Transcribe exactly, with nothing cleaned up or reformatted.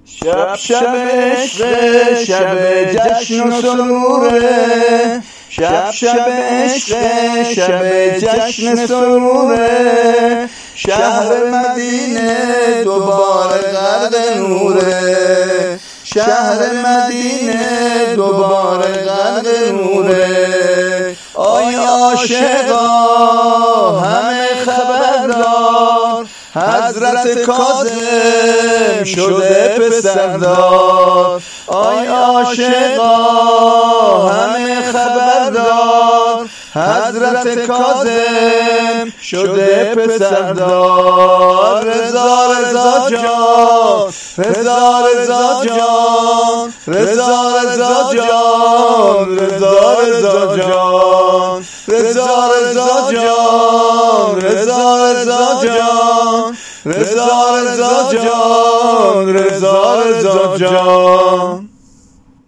شب شب عشق، شب جشن و سروره، شب شب عشق، شب جشن سروره، شهر مدینه دوباره غرق نوره، شهر مدینه دوباره غرق نوره. آی عاشقا همه خبردار، حضرت کاظم شده پسردار. آی عاشقا همه خبردار، حضرت کاظم شده پسردار. رضا رضا جان، رضا رضا جان، رضا رضا جان، رضا رضا جان، رضا رضا جان، رضا رضا جان، رضا رضا جان، رضا رضا جان.